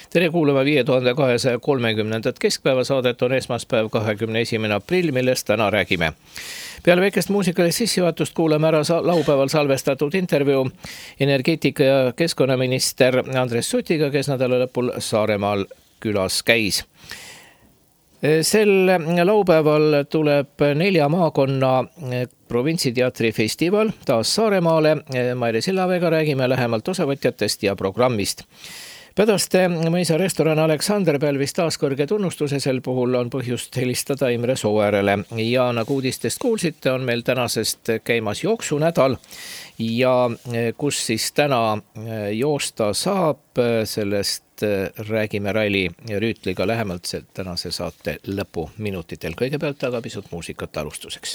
Tere kuulama 5230. keskpäevasaadet on esmaspäev 21. aprill, millest täna räägime. Peale väikest muusikalist sissejuhatust kuulame ära laupäeval salvestatud intervjuu energeetika ja keskkonnaminister Andres Sutiga, kes nädala lõpul Saaremaal külas käis. Sel laupäeval tuleb 4 maakonna provintsiteatri festival taas Saaremaale. Maire Sillaväega räägime lähemalt osavõtjatest ja programmist. Pädaste mõisa restoran Aleksander pälvis taas kõrge tunnustuse, sel puhul on põhjust helistada Imre Sooäärele. Ja nagu uudistest kuulsite, on meil tänasest käimas jooksunädal ja kus siis täna joosta saab, sellest räägime Raili Rüütliga lähemalt tänase saate lõpuminutitel. Kõigepealt aga pisut muusikat alustuseks.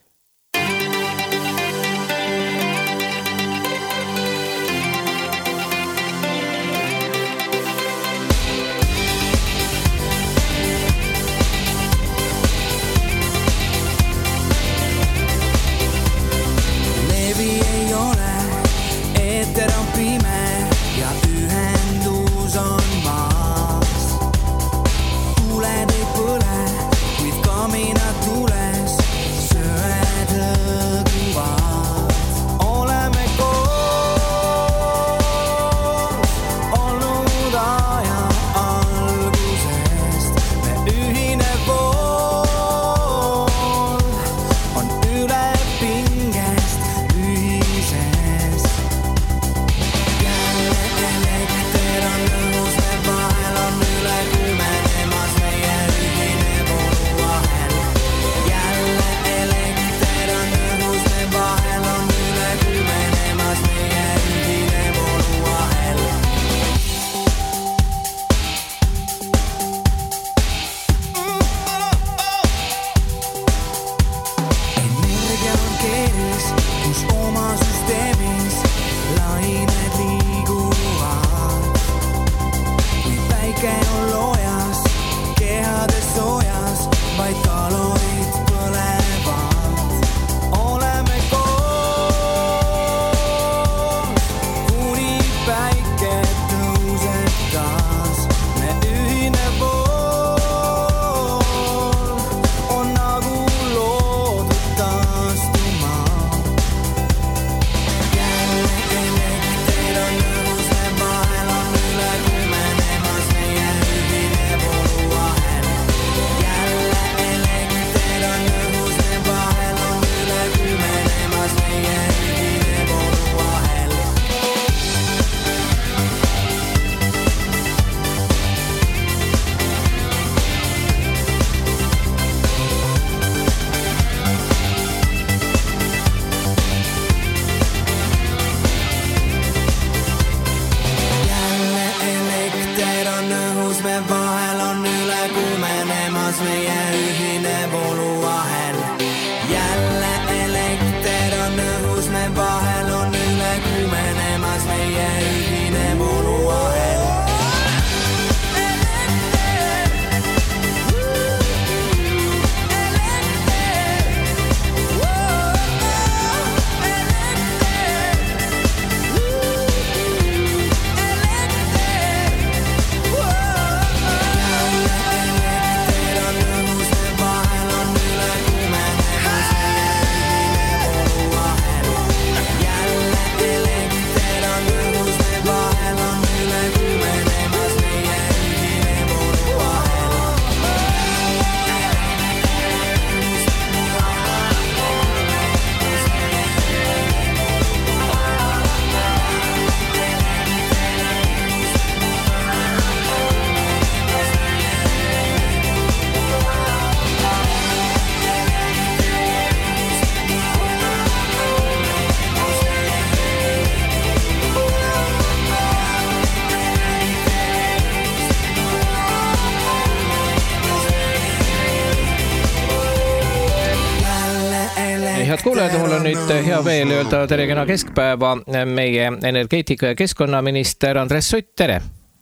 Head kuulajad, mul on nüüd hea veel öelda tere kena keskpäeva meie energeetika ja keskkonnaminister Andres Sutt, tere!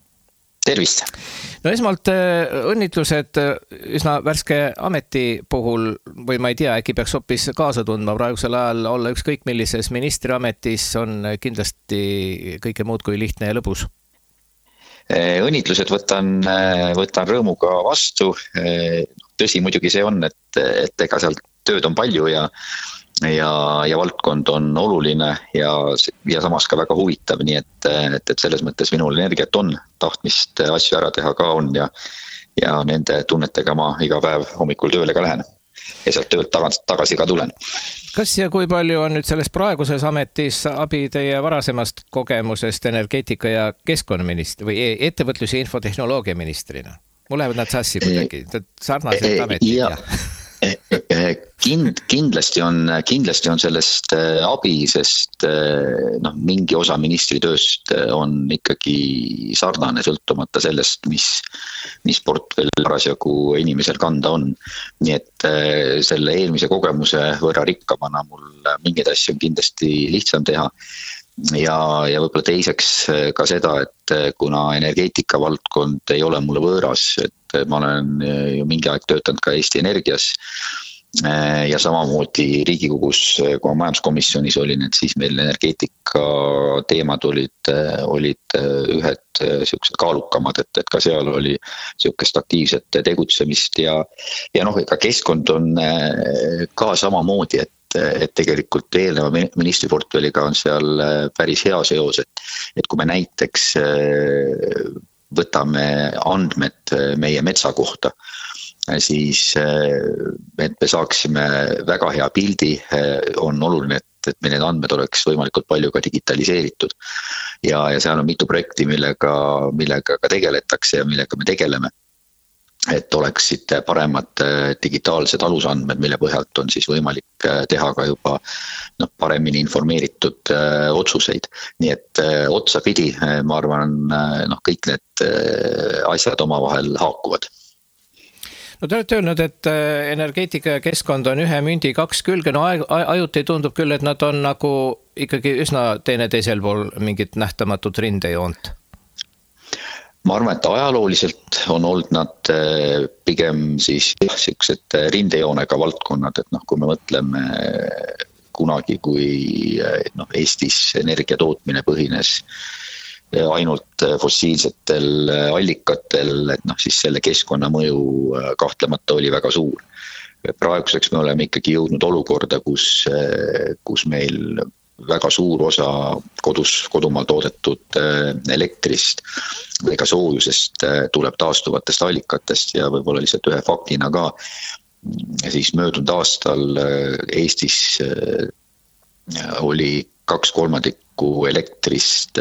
Tervist! No esmalt õnnitlused üsna värske ameti puhul, või ma ei tea, äkki peaks hoopis kaasa tundma praegusel ajal olla ükskõik millises ministriametis on kindlasti kõike muud kui lihtne ja lõbus. Õnnitlused võtan rõõmuga vastu. Tõsi muidugi see on, et ega seal tööd on palju ja valdkond on oluline ja samas ka väga huvitav, nii et selles mõttes minul energiat on, tahtmist asju ära teha ka on ja nende tunnetega ma iga päev hommikul tööle ka lähen ja sealt töölt tagasi ka tulen. Kas ja kui palju on nüüd selles praeguses ametis abi teie varasemast kogemusest energeetika ja keskkonnaministri või ettevõtlus- ja infotehnoloogia ministrina? Mul lähevad nad sassi kuidagi, sarnased ametid ja... Kindlasti on sellest abi, sest mingi osa ministri tööst on ikkagi sarnane sõltumata sellest, mis portfell parasjagu inimesel kanda on. Nii et selle eelmise kogemuse võrra rikkamana mul mingeid asju on kindlasti lihtsam teha. Ja võib-olla teiseks ka seda, et kuna energeetika valdkond ei ole mulle võõras, et ma olen ju mingi aeg töötanud ka Eesti Energias ja samamoodi Riigikogus, kui ma majanduskomisjonis olin, et siis meil energeetika teemad olid ühed sellised kaalukamad, et ka seal oli sellised aktiivset tegutsemist ja ega keskkond on ka samamoodi, et tegelikult eelneva ministriportfelliga on seal päris hea seos, et kui me näiteks võtame andmed meie metsa kohta, siis et me saaksime väga hea pildi, on oluline, et meil need andmed oleks võimalikult palju ka digitaliseeritud ja seal on mitu projekti, millega ka tegeletakse ja millega me tegeleme. Et oleksid paremad digitaalsed alusandmed, mille põhjalt on siis võimalik teha ka juba paremini informeeritud otsuseid. Nii et otsapidi, ma arvan, kõik need asjad omavahel haakuvad. No te olete öelnud, et energeetika ja keskkond on ühe mündi kaks külge. No ajuti tundub küll, et nad on nagu ikkagi üsna teineteisel pool mingit nähtamatut rindejoont. Ma arvan, et ajalooliselt on olnud nad pigem siis sellised rindejoonega valdkonnad, et kui me mõtleme kunagi, kui Eestis energia tootmine põhines ainult fossiilsetel allikatel, et siis selle keskkonnamõju kahtlemata oli väga suur. Praeguseks me oleme ikkagi jõudnud olukorda, kus meil väga suur osa kodumaal toodetud elektrist või ka soojusest tuleb taastuvatest allikatest ja võib-olla lihtsalt ühe faktina ka, siis möödunud aastal Eestis oli 2/3 elektrist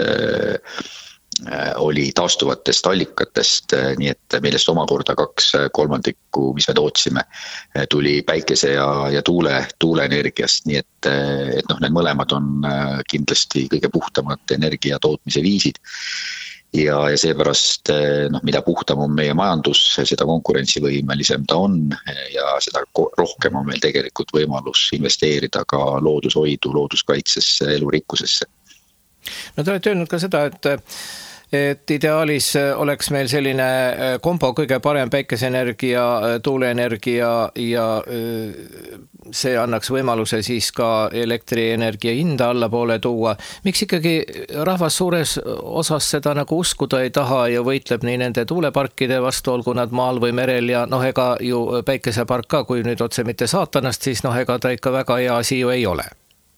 oli taastuvatest allikatest, nii et millest omakorda 2/3, mis me tootsime, tuli päikese ja tuuleenergiast, nii et need mõlemad on kindlasti kõige puhtamad energia tootmise viisid. Ja seepärast, mida puhtam on meie majandus, seda konkurentsivõimelisem ta on ja seda rohkem on meil tegelikult võimalus investeerida ka loodushoidu, looduskaitsesse, elurikkusesse. No te olete öelnud ka seda, et ideaalis oleks meil selline kombo kõige parem päikeseenergia, tuuleenergia ja see annaks võimaluse siis ka elektrienergia hinda allapoole tuua. Miks ikkagi rahvas suures osas seda nagu uskuda ei taha ja võitleb nii nende tuuleparkide vastu, olgu nad maal või merel ja ega ju päikesepark ka, kui nüüd otse mitte saatanast, siis ega ta ikka väga hea asi ju ei ole.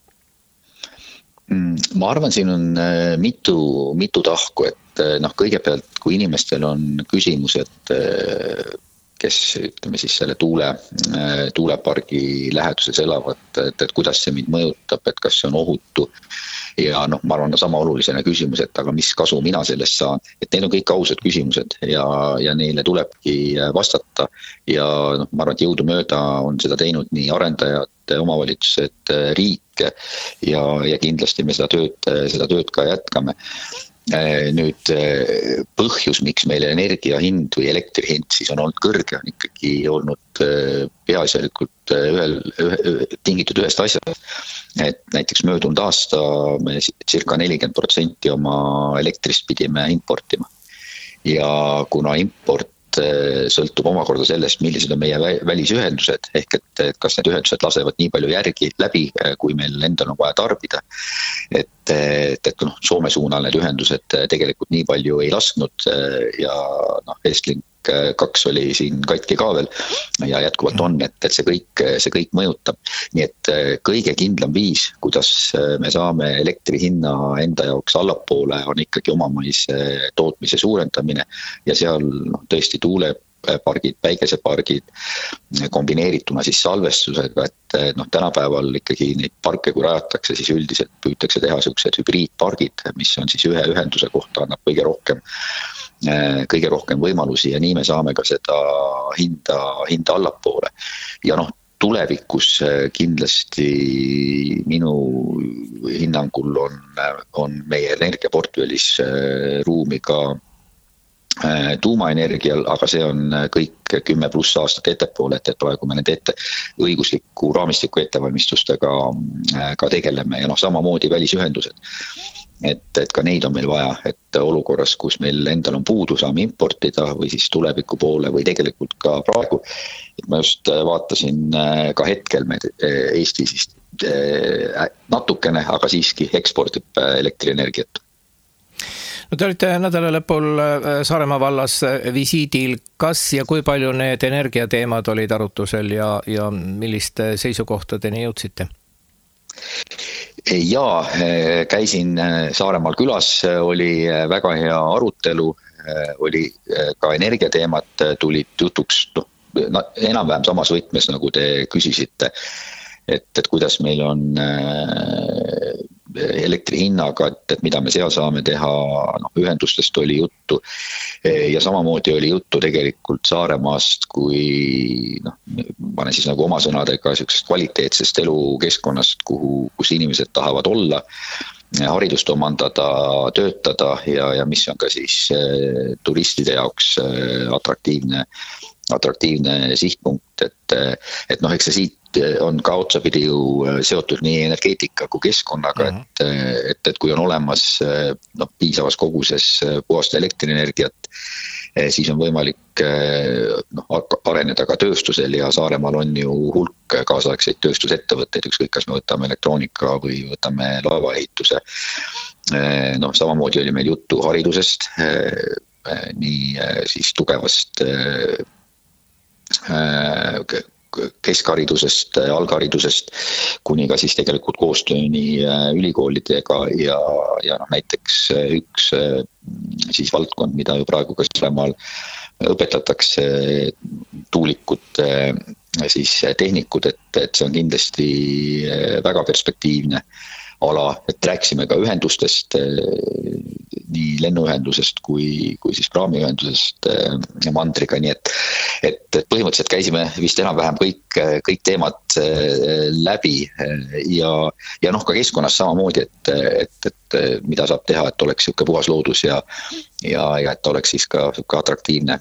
Ma arvan, siin on mitu tahku, et kõigepealt, kui inimestel on küsimused, kes ütleme siis selle tuulepargi läheduses elavad, et kuidas see mind mõjutab, et kas see on ohutu ja ma arvan, sama olulisena küsimus, et aga mis kasu mina sellest saan, et need on kõik ausad küsimused ja neile tulebki vastata ja ma arvan, et jõudumööda on seda teinud nii arendajad, omavalitsused, riik ja kindlasti me seda tööd ka jätkame. Nüüd põhjus, miks meil energia hind või elektri hind siis on olnud kõrge, on ikkagi olnud peaasjalikult tingitud ühest asjast. Et näiteks möödunud aasta me circa 40% oma elektrist pidime importima. Ja kuna import sõltub omakorda sellest, millised on meie välisühendused, ehk et kas need ühendused lasevad nii palju järgi läbi, kui meil endal on vaja tarbida. Et Soome suunal need ühendused tegelikult nii palju ei lasknud ja Estlink 2 oli siin katki ka veel ja jätkuvalt on, et see kõik mõjutab. Nii et kõige kindlam viis, kuidas me saame elektri hinna enda jaoks allapoole, on ikkagi omamaise tootmise suurendamine ja seal tõesti tuulepargid, päikesepargid kombineerituna siis salvestusega, et tänapäeval ikkagi neid parke, kui rajatakse, siis üldiselt püütakse teha sellised hübriidpargid, mis on siis ühe ühenduse kohta annab kõige rohkem võimalusi ja nii me saame ka seda hinda allapoole. Ja tulevikus kindlasti minu hinnangul on meie energiaportfellis ruumi ka tuumaenergial, aga see on kõik 10+ aastat ettepoole, et praegu me nende õigusliku raamistiku ettevalmistustega ka tegeleme ja samamoodi välisühendused. Et ka neid on meil vaja, et olukorras, kus meil endal on puudu, saame importida või siis tuleviku poole või tegelikult ka praegu. Et ma just vaatasin ka hetkel Eesti siis natukene, aga siiski ekspordib elektrienergiat. Te olite nädala lõpul Saaremaa vallas visiidil, kas ja kui palju need energiateemad olid arutusel ja milliste seisukohtadeni jõudsite? Ja käisin Saaremaal külas, oli väga hea arutelu, oli ka energiateemad tulid jutuks enam-vähem samas võtmes, nagu te küsisite, et kuidas meil on elektri hinnaga, et mida me seal saame teha, ühendustest oli juttu ja samamoodi oli juttu tegelikult Saaremaast kui ma olen siis oma sõnadega sellisest kvaliteetsest elukeskkonnast, kus inimesed tahavad olla, haridust omandada, töötada ja mis on ka siis turistide jaoks atraktiivne sihtpunkt, et eks see siit on ka otsapidi ju seotud nii energeetika kui keskkonnaga, et kui on olemas piisavas koguses puhast elektrienergiat, siis on võimalik areneda ka tööstusel ja Saaremaal on ju hulk kaasaegseid tööstusettevõtteid, ükskõik kas me võtame elektroonika või võtame laevaehituse. Samamoodi oli meil juttu haridusest, nii siis tugevast keskharidusest, algharidusest, kuni ka siis tegelikult koostööni ülikoolidega ja näiteks üks siis valdkond, mida ju praegu ka Saaremaal õpetatakse tuulikute siis tehnikud, et see on kindlasti väga perspektiivne ala, et rääksime ka ühendustest, nii lennuühendusest kui siis praamiühendusest mandriga, nii et põhimõtteliselt käisime vist enam-vähem kõik teemad läbi ja ka keskkonnas samamoodi, et mida saab teha, et oleks siuke puhas loodus ja et oleks siis ka atraktiivne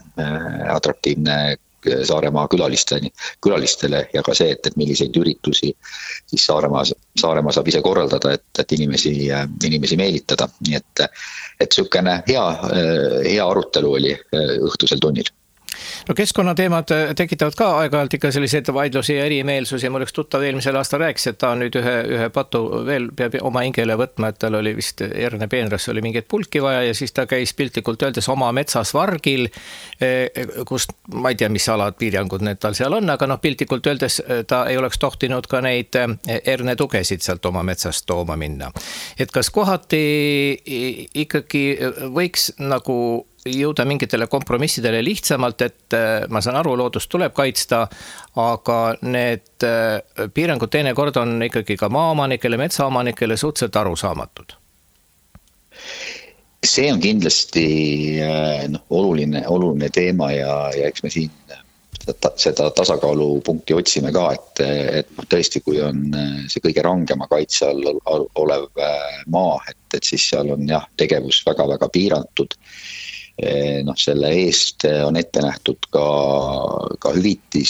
Saaremaa külalistele ja ka see, et milliseid üritusi siis Saaremaa saab ise korraldada, et inimesi meelitada. Nii et siukene hea arutelu oli õhtusel tunnil. Keskkonnateemad tekitavad ka aeg-ajalt ikka selliseid vaidlusi ja erimeelsusi. Mul üks tuttav eelmisel aastal rääkis, et ta on nüüd ühe patu veel peab oma hingele võtma, et tal oli vist Erne Peenras oli mingit pulki vaja ja siis ta käis piltlikult öeldes oma metsas vargil, kus ma ei tea, mis alad piirangud need tal seal on, aga piltlikult öeldes ta ei oleks tohtinud ka neid Erne tugesid sealt oma metsast tooma minna. Et kas kohati ikkagi võiks nagu jõuda mingitele kompromissidele lihtsamalt, et ma saan aru, loodust tuleb kaitsta, aga need piirangud teinekord on ikkagi ka maaomanikele, metsaomanikele suhteliselt arusaamatud. See on kindlasti oluline teema ja eks me siin seda tasakaalupunkti otsime ka, et tõesti, kui on see kõige rangema kaitse all olev maa, et siis seal on tegevus väga-väga piiratud. Selle eest on ette nähtud ka hüvitis,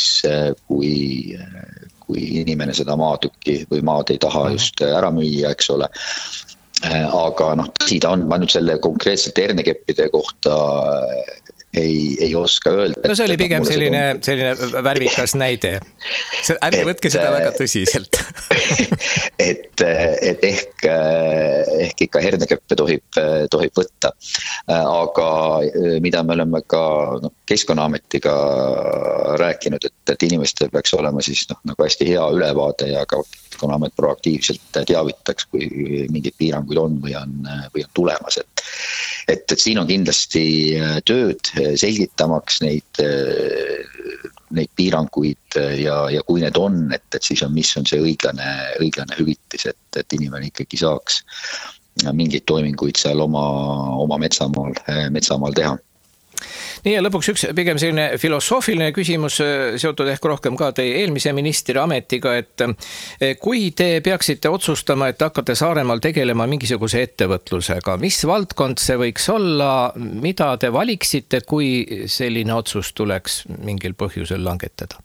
kui inimene seda maatükki või maad ei taha just ära müüa, eks ole. Aga tõsi ta on, ma nüüd selle konkreetselt hernekeppide kohta ei oska öelda. No see oli pigem selline värvikas näide. Ärge võtke seda väga tõsiselt. et ehk ikka hernekeppe tohib võtta. Aga mida me oleme ka Keskkonnaametiga rääkinud, et inimestel peaks olema siis nagu hästi hea ülevaade ja ka Keskkonnaamet proaktiivselt teavitaks, kui mingid piiranguid on või on tulemas. Et siin on kindlasti tööd selgitamaks neid piiranguid ja kui need on, et siis on, mis on see õiglane hüvitis, et inimene ikkagi saaks mingeid toiminguid seal oma metsamaal teha. Nii ja lõpuks üks pigem selline filosoofiline küsimus seotud ehk rohkem ka teie eelmise ministri ametiga, et kui te peaksite otsustama, et hakkate Saaremaal tegelema mingisuguse ettevõtlusega, mis valdkond see võiks olla, mida te valiksite, kui selline otsus tuleks mingil põhjusel langetada?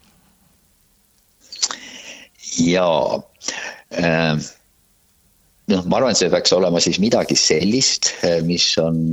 Jaa, ma arvan, et see peaks olema siis midagi sellist, mis on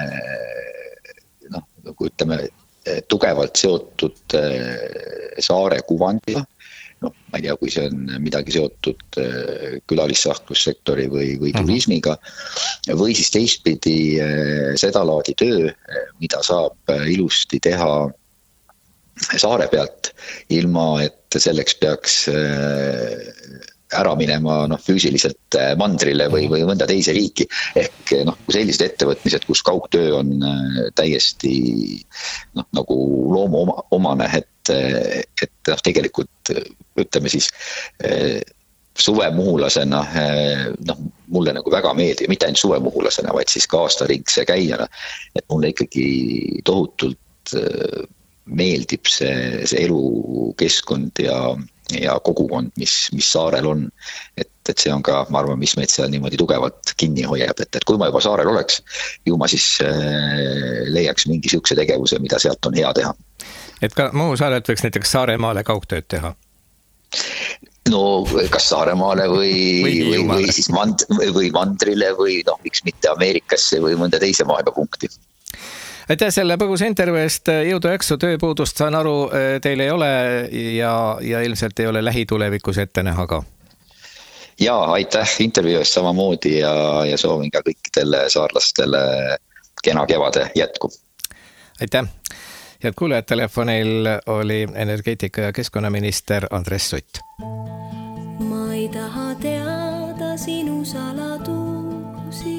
kui ütleme, tugevalt seotud saare kuvandiga. Ma ei tea, kui see on midagi seotud külalissahtlussektori või turismiga. Või siis teistpidi seda laadi töö, mida saab ilusti teha saare pealt, ilma et selleks peaks ära minema füüsiliselt mandrile või mõnda teise riiki. Ehk kui sellised ettevõtmised, kus kaugtöö on täiesti nagu loomuomane, et tegelikult ütleme siis suvemuhulasena mulle nagu väga meeldib, mitte ainult suvemuhulasena, vaid siis ka aastaringse käijana, et mulle ikkagi tohutult meeldib see elukeskkond ja kogukond, mis saarel on. Et see on ka, ma arvan, mis meid seal niimoodi tugevalt kinni hoiab, et kui ma juba saarel oleks, ju ma siis leiaks mingi siukse tegevuse, mida sealt on hea teha. Et ka Muhu saarelt võiks näiteks Saaremaale kaugtööd teha? No kas Saaremaale või siis mandrile või miks mitte Ameerikasse või mõnda teise maailmapunkti. Aitäh selle põgusa intervjuu eest, jõudu jaksu, tööpuudust saan aru, teil ei ole ja ilmselt ei ole lähitulevikus ette näha ka. Jaa, aitäh intervjuu eest samamoodi ja soovin ka kõikidele saarlastele kena kevade jätku. Aitäh. Head kuulajad, telefonil oli energeetika- ja keskkonnaminister Andres Sutt. Ma ei taha teada sinu saladusi.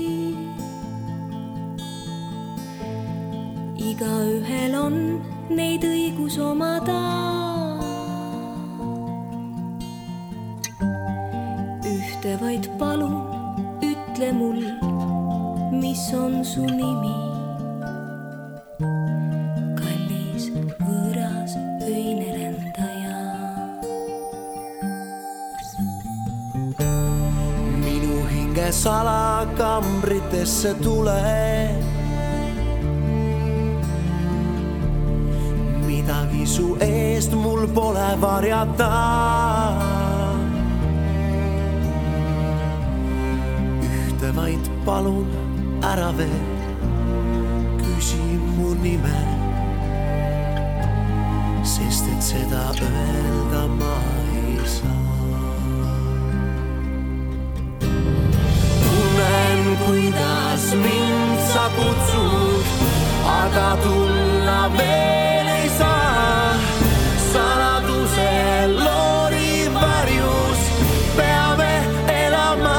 Igaühel on neid õigus omada. Ühte vaid palun, ütle mul, mis on su nimi. Kallis võõras öine rändaja. Minu hinge salakambritesse tule. Midagi su eest mul pole varjata. Ühte vaid palun ära veel, küsi mu nime, sest et seda öelda ma ei saa. Tunnen, kuidas mind sa kutsud, aga tulla veel ei saa. Saladuse loori varjus peame elama.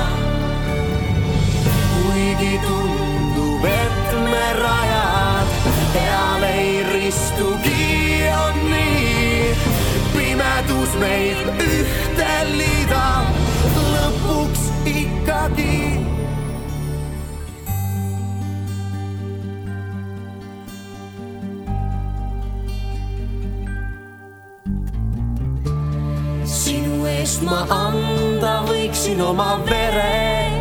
Kuigi tundub, et me rajad peale ei ristugi, on nii. Pimedus meid ühte liidab, lõpuks ikkagi. Ma anda võiksin oma vere.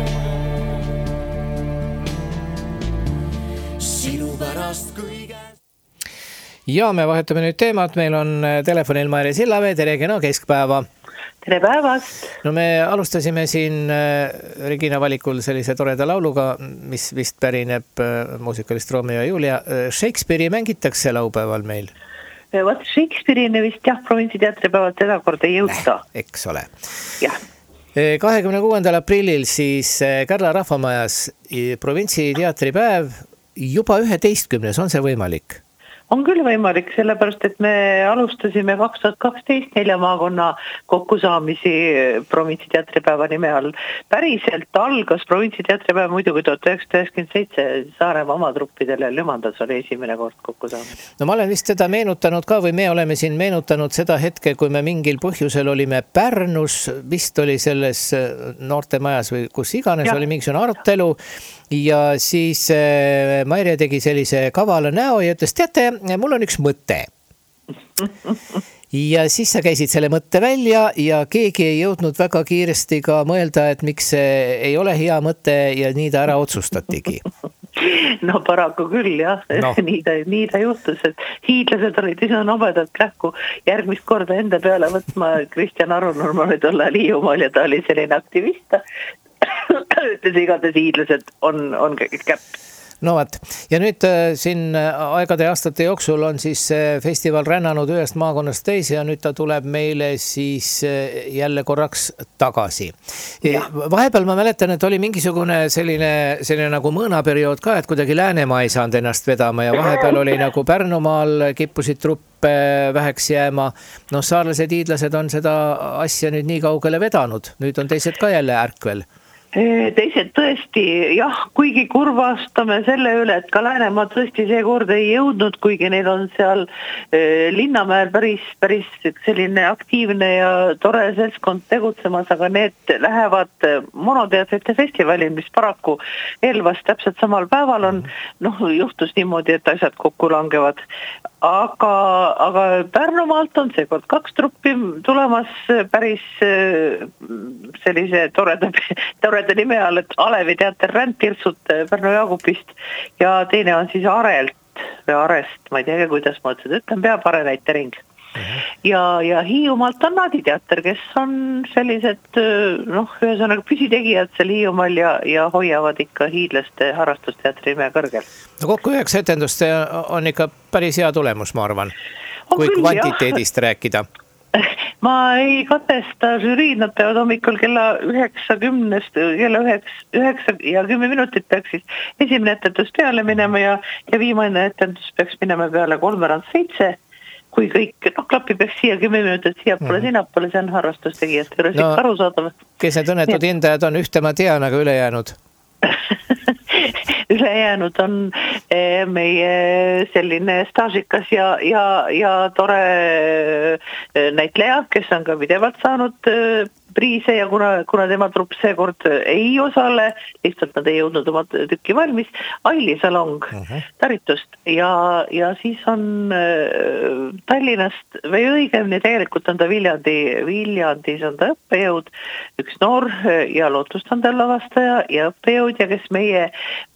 Sinu pärast kõige. Ja me vahetame nüüd teemat. Meil on telefonil Maire Sillavee, tere kena keskpäeva. tere päevast! No me alustasime siin Regina valikul sellise toreda lauluga, mis vist pärineb muusikalist Romeo ja Julia. Shakespeare'i mängitakse laupäeval meil? Vaat Shakespeare'ini vist jah, provintsiteatripäeval teda kord ei jõuta. Eks ole. Jah. 26. aprillil siis Kärla rahvamajas provintsiteatripäev juba 11. On see võimalik? On küll võimalik, sellepärast, et me alustasime 2012 4 maakonna kokkusaamisi provintsiteatripäeva nime all. Päriselt algas provintsiteatripäeva muidugi 1997 Saaremaa oma truppidele Lümandas oli esimene kord kokkusaamine. No ma olen vist seda meenutanud ka või me oleme siin meenutanud seda hetke, kui me mingil põhjusel olime Pärnus, vist oli selles noortemajas või kus iganes oli mingisugune arutelu ja siis Maire tegi sellise kavala näo ja ütles, teate, mul on üks mõte. Ja siis sa käisid selle mõtte välja ja keegi ei jõudnud väga kiiresti ka mõelda, et miks see ei ole hea mõte ja nii ta ära otsustatigi. No paraku küll jah, no. Nii ta juhtus, et hiidlased olid ise nobedad kähku järgmist korda enda peale võtma. Kristjan Arunurm oli tolle Hiiumaal ja ta oli selline aktivista. Ütles igatahes hiidlased on käpp. No vaat, ja nüüd siin aegade ja aastate jooksul on siis festival rännanud ühest maakonnast teise ja nüüd ta tuleb meile siis jälle korraks tagasi. Vahepeal ma mäletan, et oli mingisugune selline nagu mõõnaperiood ka, et kuidagi Läänemaa ei saanud ennast vedama ja vahepeal oli nagu Pärnumaal kippusid truppe väheks jääma. No saarlased, hiidlased on seda asja nüüd nii kaugele vedanud. Nüüd on teised ka jälle ärkvel. Teised tõesti, jah, kuigi kurvastame selle üle, et ka Läänemaa tõesti seekord ei jõudnud, kuigi neil on seal Linnamäel päris selline aktiivne ja tore seltskond tegutsemas, aga need lähevad monoteatrite festivalil, mis paraku Elvas täpselt samal päeval on, juhtus niimoodi, et asjad kokku langevad. Aga Pärnumaalt on seekord 2 truppi tulemas päris sellise toreda nime all, et Alevi teater Rändtirtsut Pärnu Jaagupist ja teine on siis Arelt või Arest, ma ei tea, kuidas ma seda ütlen, peab Arenäitering. Ja Hiiumaalt on Nadi teater, kes on sellised ühesõnaga püsitegijad seal Hiiumaal ja hoiavad ikka hiidlaste harrastusteatri nime kõrgel. No kokku 9 etendust on ikka päris hea tulemus, ma arvan, kui kvantiteedist rääkida. Ma ei katesta žüriid, nad peavad hommikul kella 9 ja 10 minutit peaks siis esimene etendus peale minema ja viimane etendus peaks minema peale 3:07. Kui kõik klappi peaks siia 10 minutit siiapoole sinnapoole, see on harrastustegijad. Kes need õnnetud hindajad on, ühte ma tean, aga ülejäänud? Ülejäänud on meie selline staažikas ja tore näitleja, kes on ka pidevalt saanud priise ja kuna tema trupp seekord ei osale, lihtsalt nad ei jõudnud oma tükki valmis, Aili Salong Taritust ja siis on Tallinnast või õigemini tegelikult on ta Viljandis on ta õppejõud, üks noor ja lootustandel lavastaja ja õppejõud ja kes meie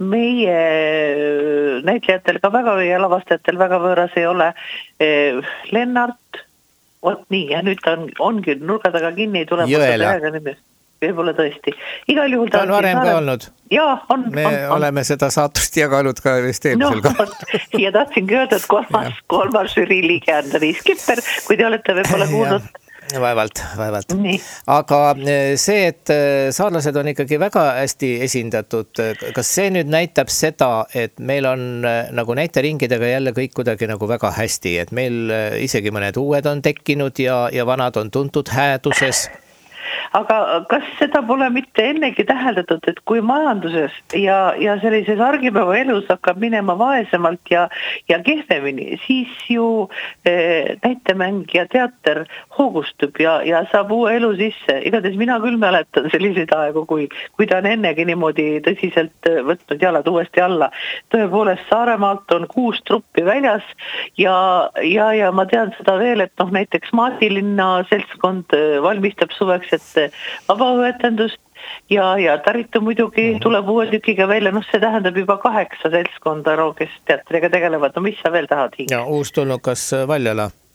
näitlejatel ka väga ja lavastajatel väga võõras ei ole, Lennart. Vot nii, ja nüüd ta ongi nurga taga kinni, tuleb võib-olla tõesti. Igal juhul ta on varem ka olnud. Jaa, on. Me oleme seda saatust jaganud ka vist eelmisel ka. Ja tahtsingi öelda, et kolmas žürii liige on Deniss Kipper, kui te olete võib-olla kuulnud. Vaevalt. Aga see, et saarlased on ikkagi väga hästi esindatud, kas see nüüd näitab seda, et meil on nagu näiteringidega jälle kõik kuidagi nagu väga hästi, et meil isegi mõned uued on tekkinud ja vanad on tuntud hääduses? Aga kas seda pole mitte ennegi täheldatud, et kui majanduses ja sellises argipäeva elus hakkab minema vaesemalt ja kehvemini, siis ju näitemäng ja teater hoogustub ja saab uue elu sisse. Igatahes mina küll mäletan selliseid aegu, kui ta on ennegi niimoodi tõsiselt võtnud jalad uuesti alla. Tõepoolest Saaremaalt on 6 truppi väljas ja ma tean seda veel, et näiteks Maasilinna seltskond valmistab suveks, et vabaõetendust ja Taritu muidugi tuleb uue tükiga välja, see tähendab juba 8 seltskonda, kes teatriga tegelevad, mis sa veel tahad hinge? Ja uus tulnukas Valjala.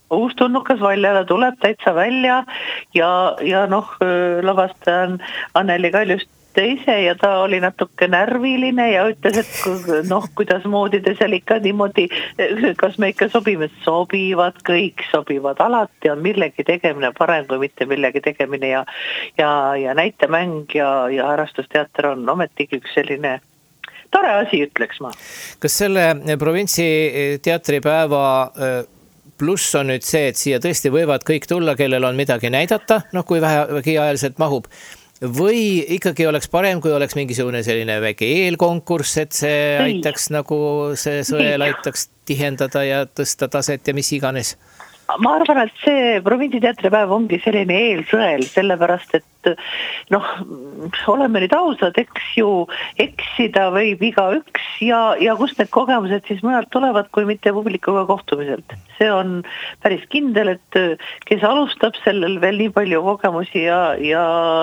uustulnukas Valjala tuleb täitsa välja ja noh, lavastaja on Anneli Kaljust ise ja ta oli natuke närviline ja ütles, et noh, kuidas moodi te seal ikka niimoodi, kas me ikka sobime, kõik sobivad, alati on millegi tegemine parem kui mitte millegi tegemine ja näitemäng ja harrastusteater on ometigi üks selline tore asi, ütleks ma. Kas selle provintsi teatripäeva pluss on nüüd see, et siia tõesti võivad kõik tulla, kellel on midagi näidata, noh kui vähegi ajaliselt mahub, või ikkagi oleks parem, kui oleks mingisugune selline väike eelkonkurss, et see aitaks nagu see sõel aitaks tihendada ja tõsta taset ja mis iganes? Ma arvan, et see provintsiteatripäev ongi selline eelsõel, sellepärast, et noh, oleme nüüd ausad, eks ju eksida võib igaüks ja kust need kogemused siis mõnelt tulevad, kui mitte publikuga kohtumiselt. See on päris kindel, et kes alustab sellel veel nii palju kogemusi ja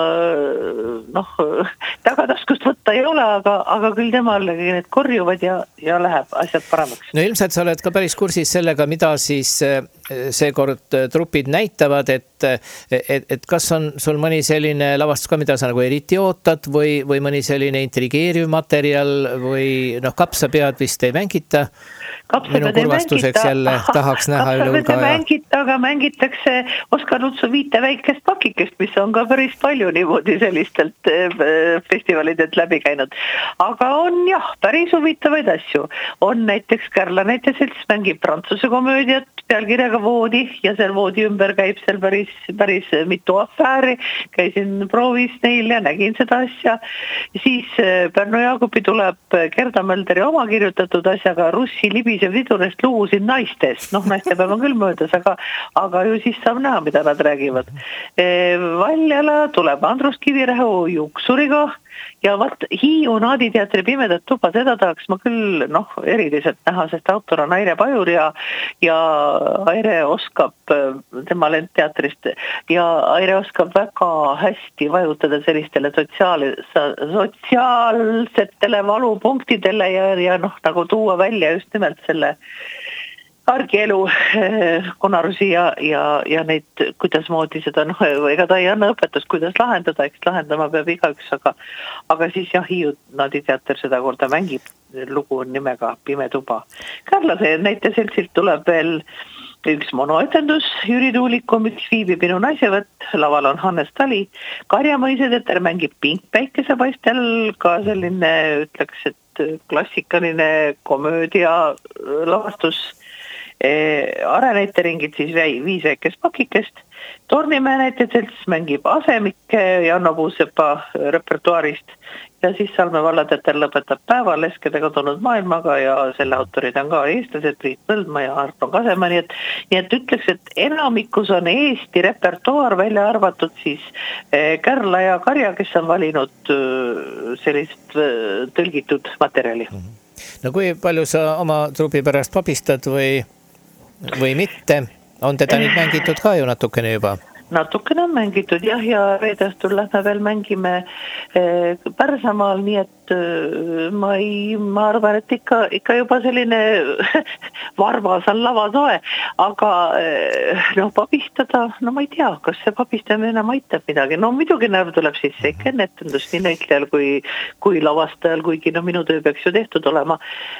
noh, tagataskust võtta ei ole, aga küll temallegi need korjuvad ja läheb asjad paremaks. No ilmselt sa oled ka päris kursis sellega, mida siis seekord trupid näitavad, et kas on sul mõni selline lavastus ka, mida sa nagu eriti ootad või mõni selline intrigeeriv materjal või noh, kapsapead vist ei mängita? Minu kurvastuseks jälle tahaks näha üle hulga aga mängitakse Oskar Lutsu 5 väikest pakikest, mis on ka päris palju niimoodi sellistelt festivalidelt läbi käinud. Aga on jah, päris huvitavaid asju. On näiteks Kärla näiteselts mängib prantsuse komöödiat pealkirjaga Voodi ja seal Voodi ümber käib seal päris mitu afääri. Käisin proovis neil ja nägin seda asja. Siis Pärnu Jaagupi tuleb Gerda Mölderi oma kirjutatud asjaga Russi libisev vidurest lugusid naistest. Noh, naistepäev on küll möödas, aga ju siis saab näha, mida nad räägivad. Valjala tuleb Andrus Kivirähu Juksuriga ja Hiiu Naaditeatri Pimedat tuba, seda tahaks ma küll eriliselt näha, sest autor on Aire Pajur ja Aire oskab tema lendteatrist ja Aire oskab väga hästi vajutada sellistele sotsiaalsetele valupunktidele ja nagu tuua välja just nimelt selle argielu konarusi ja neid, kuidas moodi seda, ega ta ei anna õpetust, kuidas lahendada, eks lahendama peab igaüks, aga siis jah, Hiiu Naaditeater seda korda mängib, lugu on nimega Pime tuba. Kärlase näiteseltsilt tuleb veel üks monoetendus, Jüri Tuuliku Miks viibib minu naisevõtt, laval on Hannes Tali, Karjamõiseteter mängib Pink päikesepaistel, ka selline, ütleks, et klassikaline komöödia lavastus, Arenäiteringid siis 5 väikest pakikest, Tornimäe näiteselts mängib Asemikke Janno Puusepa repertuaarist ja siis Salme vallateater lõpetab päeva Leskede kadunud maailmaga ja selle autorid on ka eestlased, Priit Põldmaa ja Arto Kasema, nii et ütleks, et enamikus on Eesti repertuaar välja arvatud siis Kärla ja Karja, kes on valinud sellist tõlgitud materjali. No kui palju sa oma trupi pärast papistad või mitte? On teda nüüd mängitud ka ju natukene juba? Natukene on mängitud jah, ja reedestul lähme veel mängime Pärsamaal, nii et ma arvan, et ikka juba selline varvas on lavasoe, aga papistada, ma ei tea, kas see papistamine enam aitab midagi. No muidugi närv tuleb sisse ikka ennetendust nii näitlejal kui lavastajal, kuigi minu töö peaks ju tehtud olema.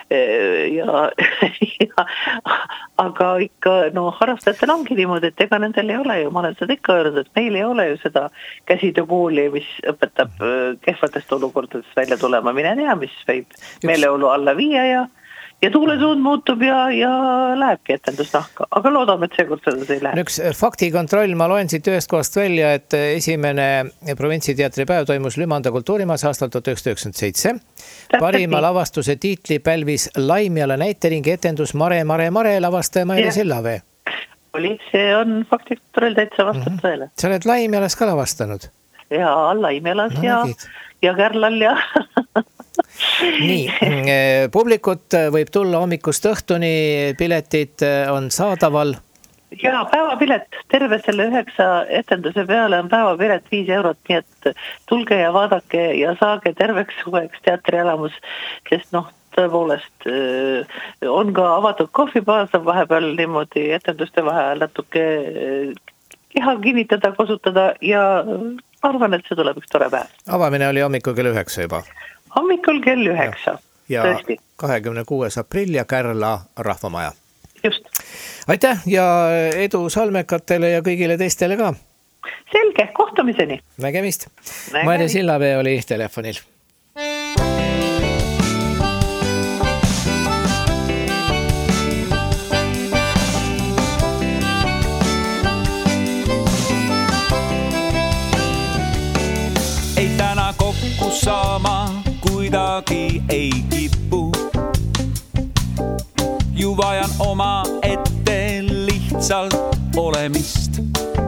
Aga ikka harrastajatel ongi niimoodi, et ega nendel ei ole ju, ma olen seda ikka öelnud, et meil ei ole ju seda käsitöökooli, mis õpetab kehvatest olukordadest välja tulema. Mine tea, mis võib meeleolu alla viia ja tuulesuund muutub ja lähebki etendus nahka. Aga loodame, et seekord seda ei lähe. Üks faktikontroll, ma loen siit ühest kohast välja, et esimene provintsiteatripäev toimus Lümanda kultuurimaas aastal 1997. Parima lavastuse tiitli pälvis Laimjala näiteringi etendus Mare lavastaja Mailis Illavee. See on faktikontroll täitsa vastab tõele. Sa oled Laimjalas ka lavastanud? Jaa, Laimjalas ja Kärlal ja... Nii, publikut võib tulla hommikust õhtuni, piletid on saadaval. Jaa, päevapilet, terve selle 9 etenduse peale on päevapilet 5 €, nii et tulge ja vaadake ja saage terveks uueks teatrielamus, sest tõepoolest on ka avatud kohvipaar, saab vahepeal niimoodi etenduste vahel natuke keha kinnitada, kasutada ja arvan, et see tuleb üks tore päev. Avamine oli hommikul kell 9 juba. Hommikul kell 9. Ja tõesti. 26. aprill ja Kärla rahvamaja. Just. Aitäh ja edu salmekatele ja kõigile teistele ka. Selge, kohtumiseni. Nägemist. Maire Sillavee oli telefonil. Ei täna kokku saama kuidagi ei kipu. Ju vajan oma ette lihtsalt olemist.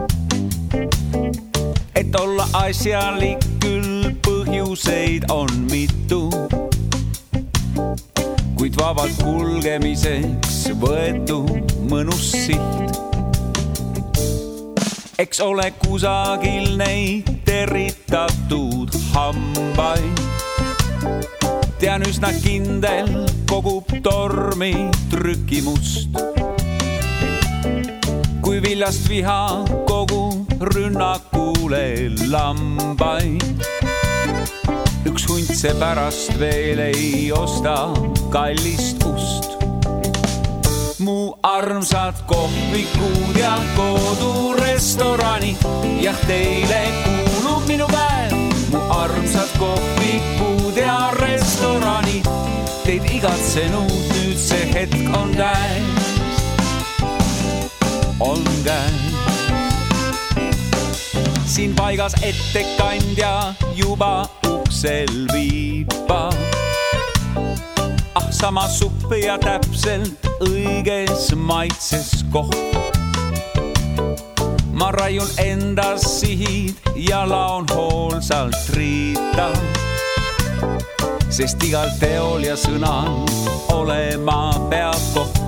Et olla asjalik küll põhjuseid on mitu. Kuid vabalt kulgemiseks võetu mõnus siht. Eks ole kusagil neid teritatud hambaid. Tean üsna kindel kogub tormi trükimust. Kui viljast viha kogub rünnakule lambaid. Üks hunt seepärast veel ei osta kallist ust. Mu armsad kohvikud ja kodurestoranid, jah teile kuulub minu päev. Mu armsad kohvikud ja restoranid, teid igatsenud nüüd see hetk on käes. On käes. Siin paigas ettekandja juba uksel viiba. Ah, sama supp ja täpselt õiges maitses koht. Ma raiun endas sihid ja laon hoolsalt riita. Sest igal teol ja sõnal olema peab koht.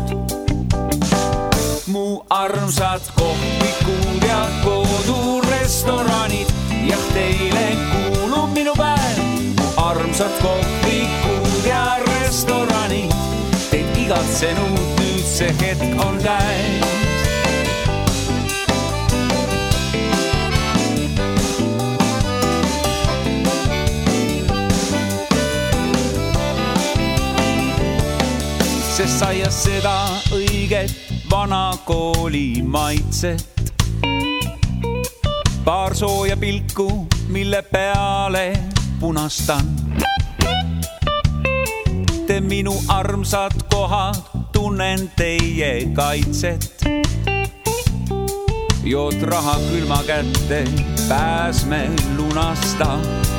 Mu armsad kohvikud ja kodurestoranid, jah teile kuulub minu päev. Mu armsad kohvikud ja restoranid, teid igatsenud nüüd see hetk on käes. Sest sai seda õiget vana kooli maitset. Paar sooja pilku, mille peale punastan. Te minu armsad kohad, tunnen teie kaitset. Jood raha külma kätte, pääsme lunasta.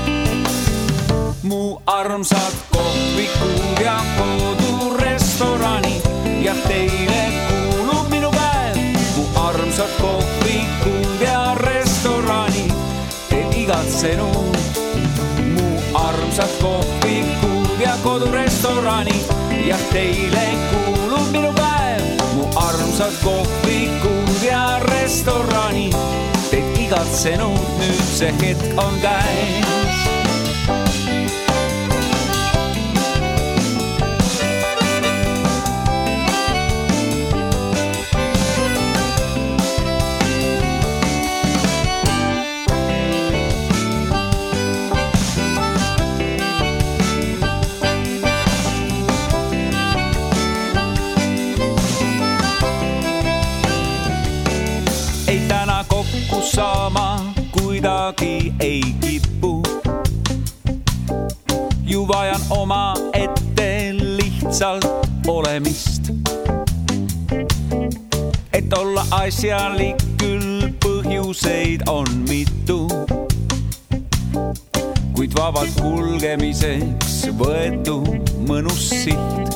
Mu armsad kohvikud ja kodurestoranid, jah teile kuulub minu päev. Mu armsad kohvikud ja restoranid, teid igatsenud. Mu armsad kohvikud ja kodurestoranid, jah teile kuulub minu päev. Mu armsad kohvikud ja restoranid, teid igatsenud nüüd see hetk on käes. Saama kuidagi ei kipu. Ju vajan oma ette lihtsalt olemist. Et olla asjalik küll põhjuseid on mitu. Kuid vabalt kulgemiseks võetu mõnus siht.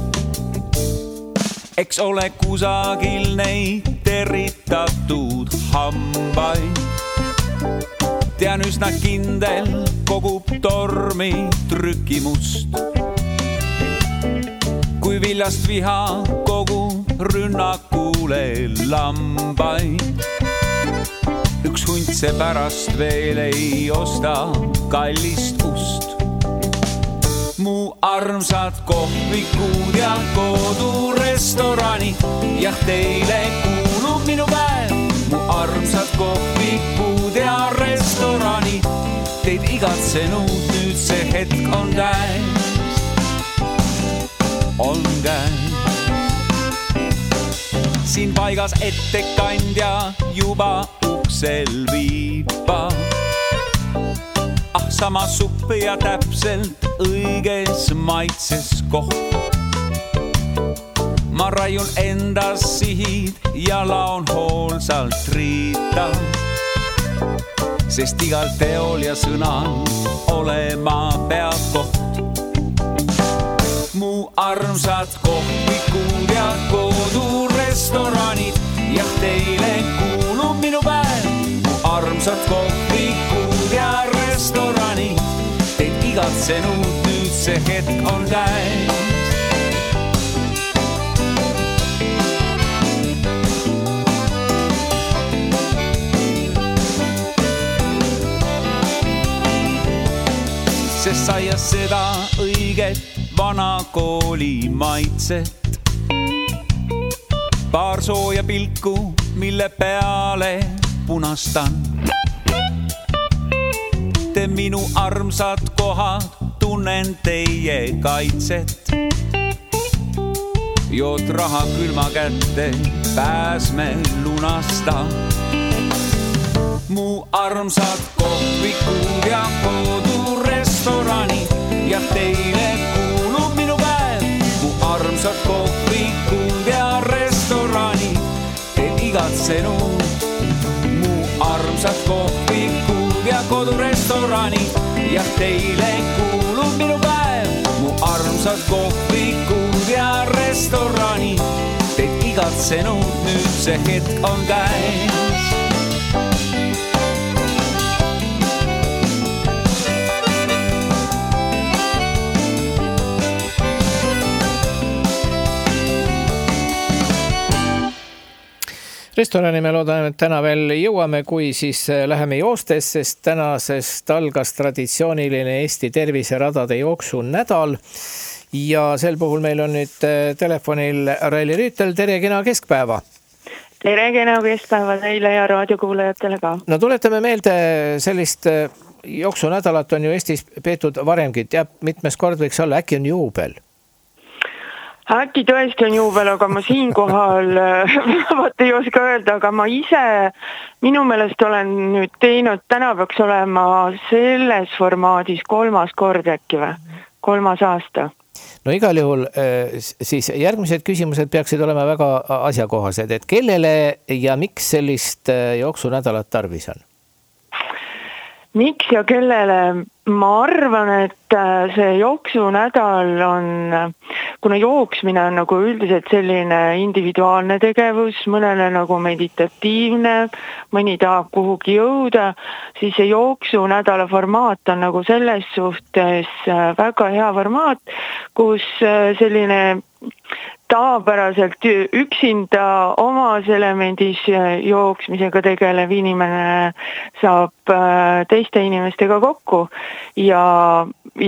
Eks ole kusagil neid teritatud hambaid. Tean üsna kindel kogub tormi trükimust. Kui viljast viha kogub rünnakule lambaid. Üks hunt seepärast veel ei osta kallist ust. mu armsad kohvikud ja kodurestoranid. Jah, teile kuulub minu päev, mu armsad kohvikud ja restoranid. Teid igatsenud, nüüd see hetk on käes, on käes. Siin paigas ettekandja juba uksel viiba. Sama supp ja täpselt õiges maitses koht. Ma raiun endas sihid ja laon hoolsalt riita, sest igal teol ja sõnal olema peab koht. Mu armsad kohvikud ja kodurestoranid, jah, teile kuulub minu päev, mu armsad kohvikud ja restoranid. Teid igatsenud, nüüd see hetk on käes. Sest saia seda õiget vana kooli maitset. Paar sooja pilku, mille peale punastan. Te minu armsad kohad, tunnen teie kaitset. Jood raha külma kätte, pääsme lunasta. Mu armsad kohvikud ja kodurestoranid, jah, teile kuulub minu päev, mu armsad kohvikud ja restoranid. Teid igatsenud, mu armsad kohvikud ja kodurestoranid, jah, teile kuulub minu päev, mu armsad kohvikud ja restoranid. Teid igatsenud, nüüd see hetk on käes. Restorani me loodame, et täna veel jõuame, kui siis läheme joostes, sest tänasest algas traditsiooniline Eesti terviseradade jooksu nädal. Ja sel puhul meil on nüüd telefonil Raili Rüütel, tere kena keskpäeva. Tere kena keskpäeva teile ja raadiokuulajatele ka. No tuletame meelde, sellist jooksu nädalat on ju Eestis peetud varemgi, teab mitmes kord võiks olla, äkki on juubel? Äkki tõesti on juubel, aga ma siinkohal vaat ei oska öelda, aga ma ise minu meelest olen nüüd teinud, täna peaks olema selles formaadis 3. kord äkki või, 3. aasta. No igal juhul siis järgmised küsimused peaksid olema väga asjakohased, et kellele ja miks sellist jooksunädalat tarvis on? Miks ja kellele? Ma arvan, et see jooksunädal on, kuna jooksmine on nagu üldiselt selline individuaalne tegevus, mõnele nagu meditatiivne, mõni tahab kuhugi jõuda, siis see jooksunädala formaat on nagu selles suhtes väga hea formaat, kus selline tavapäraselt üksinda omas elemendis jooksmisega tegelev inimene saab teiste inimestega kokku ja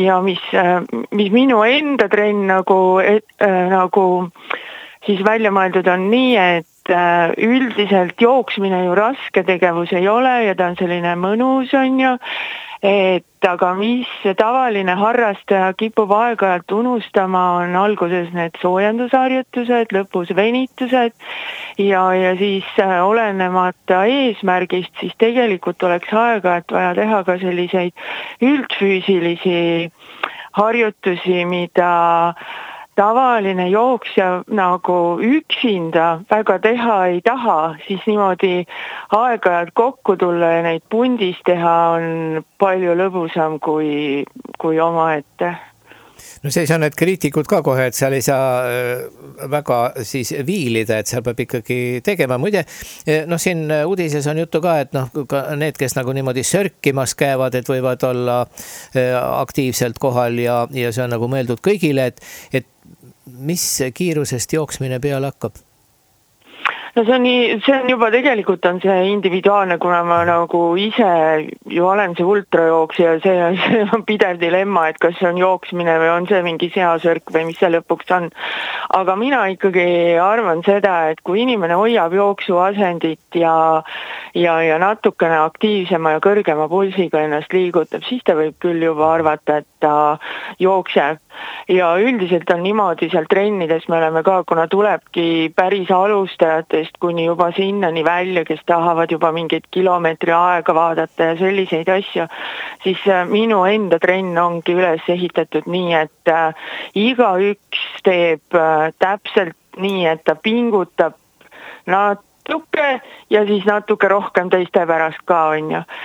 mis minu enda trenn nagu siis välja mõeldud on nii, et üldiselt jooksmine ju raske tegevus ei ole ja ta on selline mõnus on ju, et aga mis tavaline harrastaja kipub aeg-ajalt unustama, on alguses need soojendusharjutused, lõpus venitused ja siis olenemata eesmärgist, siis tegelikult oleks aeg-ajalt vaja teha ka selliseid üldfüüsilisi harjutusi, mida tavaline jooksja nagu üksinda väga teha ei taha, siis niimoodi aeg-ajalt kokku tulla ja neid pundis teha on palju lõbusam kui omaette. No siis on need kriitikud ka kohe, et seal ei saa väga siis viilida, et seal peab ikkagi tegema. Muide, no siin uudises on juttu ka, et ka need, kes nagu niimoodi sörkimas käivad, et võivad olla aktiivselt kohal ja see on nagu mõeldud kõigile, et mis kiirusest jooksmine peale hakkab? no see on juba tegelikult on see individuaalne, kuna ma nagu ise ju olen see ultrajooksja ja see on pidev dilemma, et kas see on jooksmine või on see mingi seasõrk või mis see lõpuks on. Aga mina ikkagi arvan seda, et kui inimene hoiab jooksuasendit ja natukene aktiivsema ja kõrgema pulsiga ennast liigutab, siis ta võib küll juba arvata, et ta jookseb. Ja üldiselt on niimoodi seal trennides me oleme ka, kuna tulebki päris alustajatest kuni juba sinnani välja, kes tahavad juba mingeid kilomeetri aega vaadata ja selliseid asju, siis minu enda trenn ongi üles ehitatud nii, et igaüks teeb täpselt nii, et ta pingutab natuke ja siis natuke rohkem teiste pärast ka on ju,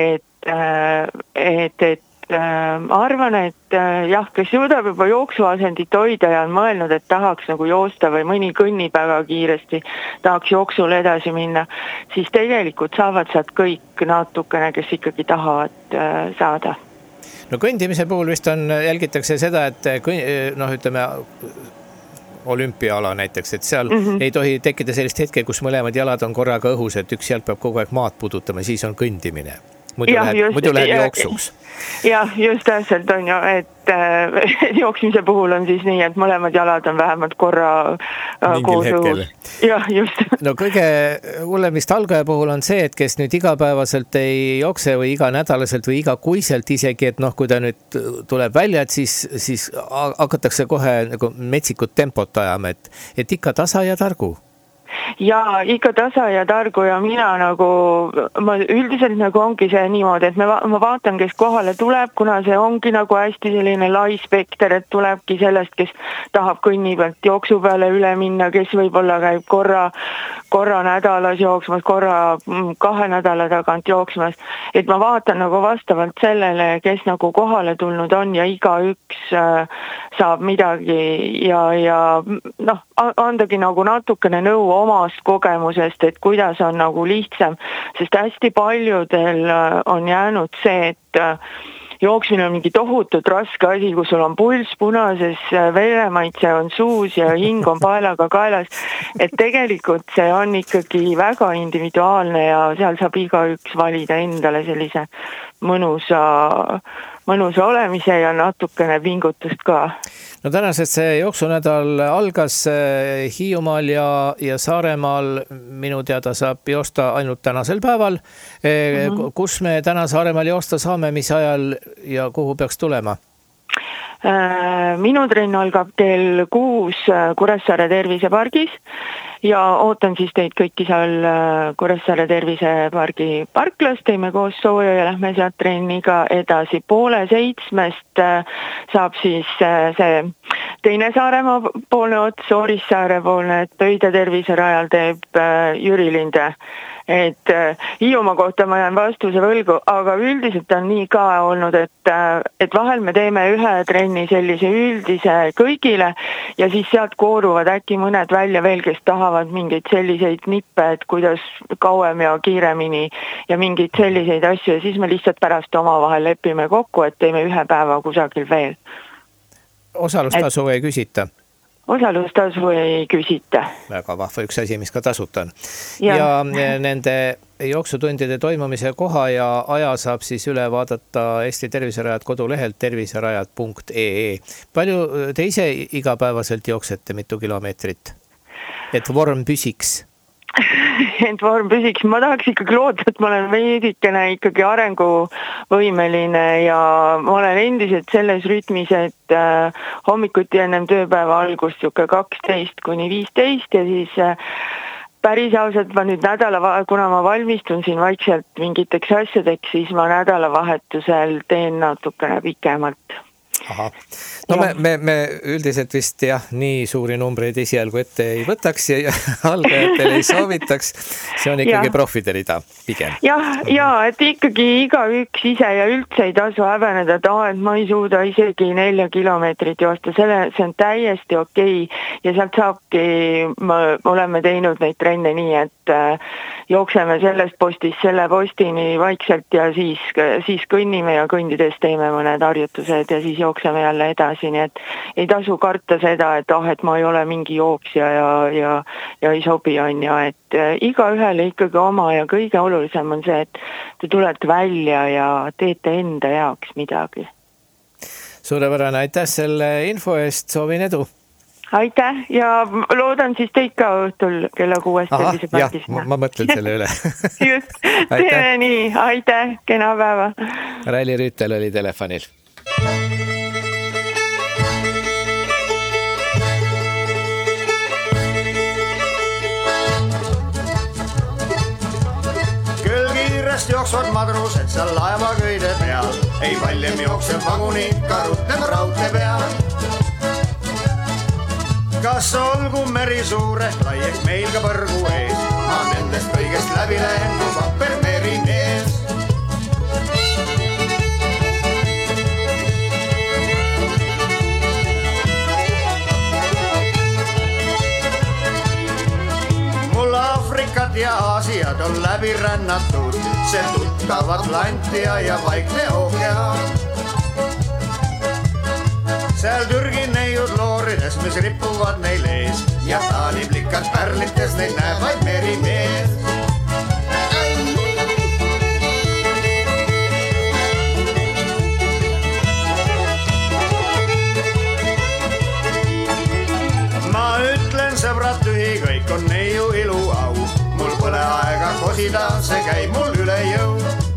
et arvan, et jah, kes suudab juba jooksuasendit hoida ja on mõelnud, et tahaks nagu joosta või mõni kõnnib väga kiiresti, tahaks jooksul edasi minna, siis tegelikult saavad sealt kõik natukene, kes ikkagi tahavad saada. No kõndimise puhul vist jälgitakse seda, et ütleme olümpiaala näiteks, et seal ei tohi tekkida sellist hetke, kus mõlemad jalad on korraga õhus, et üks jalg peab kogu aeg maad pudutama, siis on kõndimine. Muidu läheb jooksuks. Jah, just täpselt on ju, et jooksmise puhul on siis nii, et mõlemad jalad on vähemalt korra koos õhus. Jah, just. No kõige hullem vist algaja puhul on see, et kes nüüd igapäevaselt ei jookse või iganädalaselt või igakuiselt isegi, et kui ta nüüd tuleb välja, et siis hakatakse kohe nagu metsikut tempot ajama, et ikka tasa ja targu. Ja ikka tasa ja targu ja mina ma üldiselt ongi see niimoodi, et ma vaatan, kes kohale tuleb, kuna see ongi hästi selline lai spekter, et tulebki sellest, kes tahab kõnni pealt jooksu peale üle minna, kes võib-olla käib korra nädalas jooksmas, korra 2 nädala tagant jooksmas, et ma vaatan vastavalt sellele, kes kohale tulnud on ja igaüks saab midagi ja andagi natukene nõu omast kogemusest, et kuidas on lihtsam, sest hästi paljudel on jäänud see, et jooksmine on mingi tohutult raske asi, kus sul on pulss punases, veremaitse on suus ja hing on paelaga kaelas, et tegelikult see on ikkagi väga individuaalne ja seal saab igaüks valida endale sellise mõnusa olemise ja natukene pingutust ka. No tänasest see jooksunädal algas Hiiumaal ja Saaremaal minu teada saab joosta ainult tänasel päeval. Kus me täna Saaremaal joosta saame, mis ajal ja kuhu peaks tulema? Minu trenn algab kell 6 Kuressaare tervisepargis ja ootan siis teid kõiki seal Kuressaare tervisepargi parklas, teeme koos sooja ja lähme sealt trenniga edasi. 6:30 saab siis see teine Saaremaa poolne ots, Orissaare poolne, et Pöide terviserajal teeb Jüri Linde. Et Hiiumaa kohta ma jään vastuse võlgu, aga üldiselt on nii ka olnud, et vahel me teeme ühe trenni sellise üldise kõigile ja siis sealt kooruvad äkki mõned välja veel, kes tahavad mingeid selliseid nippe, et kuidas kauem ja kiiremini ja mingeid selliseid asju ja siis me lihtsalt pärast omavahel lepime kokku, et teeme ühe päeva kusagil veel. Osalustasu ei küsita? Osalustasu ei küsita. Väga vahva üks asi, mis ka tasuta on. Ja nende jooksutundide toimumise koha ja aja saab siis üle vaadata Eesti terviserajad kodulehelt terviserajad.ee. Palju te ise igapäevaselt jooksete, mitu kilomeetrit? Et vorm püsiks? Et vorm püsiks. Ma tahaks ikkagi loota, et ma olen veidikene ikkagi arenguvõimeline ja ma olen endiselt selles rütmis, et hommikuti ennem tööpäeva algust 12–15 ja siis päris ausalt ma nüüd kuna ma valmistun siin vaikselt mingiteks asjadeks, siis ma nädalavahetusel teen natukene pikemalt. Aha. No me üldiselt vist nii suuri numbreid esialgu ette ei võtaks ja algajatele ei soovitaks. See on ikkagi profide rida pigem. Ja, et ikkagi igaüks ise ja üldse ei tasu häbeneda, et ma ei suuda isegi 4 kilomeetrit joosta. See on täiesti okei. Ja sealt saabki, oleme teinud neid trenne nii, et jookseme sellest postist selle postini vaikselt ja siis kõnnime ja kõndides teeme mõned harjutused ja siis jookseme jälle edasi, nii et ei tasu karta seda, et et ma ei ole mingi jooksja ja ei sobi, on ju, et igaühele ikkagi oma ja kõige olulisem on see, et te tulete välja ja teete enda jaoks midagi. Suurepärane, aitäh selle info eest, soovin edu! Aitäh ja loodan siis teid ka õhtul kella 6 sellise pargis. Ma mõtlen selle üle. Just, teeme nii, aitäh, kena päeva. Raili Rüütel oli telefonil. Küll kiiresti jooksvad madrused seal laeva köide peal, ei valjem jookseb vaguni, ka rutem raudtee peal. Kas olgu meri suure, laieks meil ka põrgu ees, ma nendest kõigest läbi lähen, kui vapper meri mees. Mul Afrikat ja Aasiad on läbi rännatud, see tuttav Atlantia ja Vaikne ookean. Seal Türgi neiud loorides, mis rippuvad neil ees, ja Taani plikad pärlites, neid näeb vaid merimees. Ma ütlen, sõbrad, tühi kõik on neiu ilu au, mul pole aega kosida, see käib mul üle jõu.